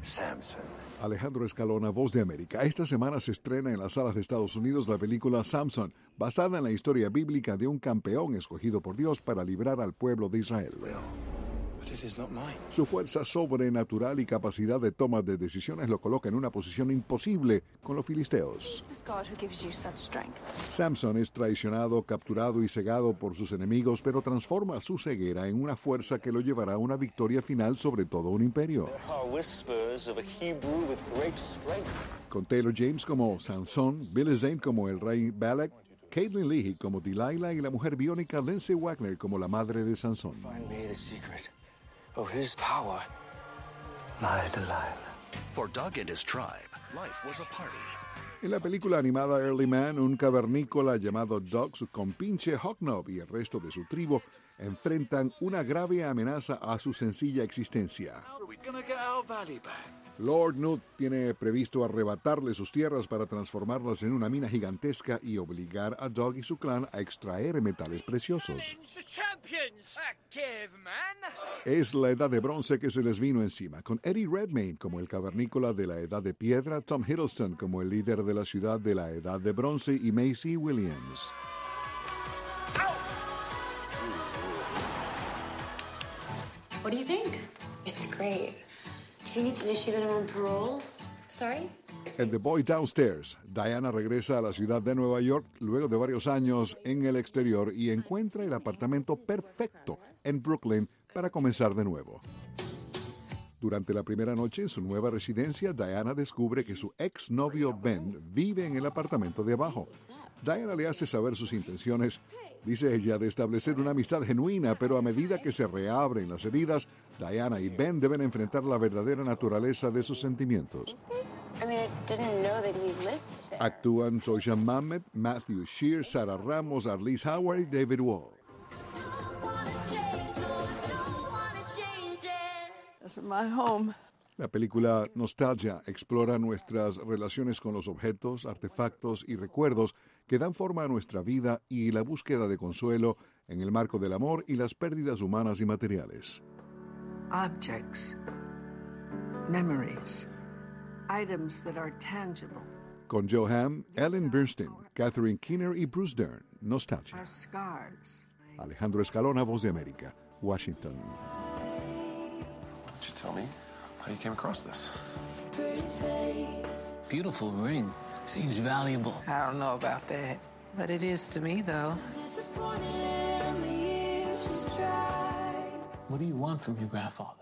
Samson. Alejandro Escalona, Voz de América. Esta semana se estrena en las salas de Estados Unidos la película Samson, basada en la historia bíblica de un campeón escogido por Dios para librar al pueblo de Israel. Su fuerza sobrenatural y capacidad de toma de decisiones lo coloca en una posición imposible con los filisteos. Samson es traicionado, capturado y cegado por sus enemigos, pero transforma su ceguera en una fuerza que lo llevará a una victoria final sobre todo un imperio. Con Taylor James como Sansón, Billy Zane como el rey Balak, Caitlin Leahy como Delilah y la mujer biónica Lindsay Wagner como la madre de Sansón. Of his power. My Delilah. For Doug and his tribe, life was a party. En la película animada Early Man, un cavernícola llamado Doug, su compinche Hobnob y el resto de su tribu enfrentan una grave amenaza a su sencilla existencia. Lord Nut tiene previsto arrebatarle sus tierras para transformarlas en una mina gigantesca y obligar a Doug y su clan a extraer metales preciosos. Es la edad de bronce que se les vino encima, con Eddie Redmayne como el cavernícola de la edad de piedra, Tom Hiddleston como el líder de la ciudad de la edad de bronce y Maisie Williams. What do you think? It's great. Do you think it's an issue that I'm on parole? Sorry? En The Boy Downstairs, Diana regresa a la ciudad de Nueva York luego de varios años en el exterior y encuentra el apartamento perfecto en Brooklyn para comenzar de nuevo. Durante la primera noche en su nueva residencia, Diana descubre que su exnovio Ben vive en el apartamento de abajo. Diana le hace saber sus intenciones, dice ella, de establecer una amistad genuina, pero a medida que se reabren las heridas, Diana y Ben deben enfrentar la verdadera naturaleza de sus sentimientos. Actúan Soshan Mamet, Matthew Shear, Sarah Ramos, Arliss Howard y David Wall. La película Nostalgia explora nuestras relaciones con los objetos, artefactos y recuerdos que dan forma a nuestra vida y la búsqueda de consuelo en el marco del amor y las pérdidas humanas y materiales. Objects, memories, items that are tangible. Con Joe Hamm, Ellen Bernstein, Catherine Keener y Bruce Dern, Nostalgia. Our scars. Alejandro Escalona, Voz de América, Washington. Could you tell me how you came across this? Beautiful ring. Seems valuable. I don't know about that, but it is to me, though. What do you want from your grandfather?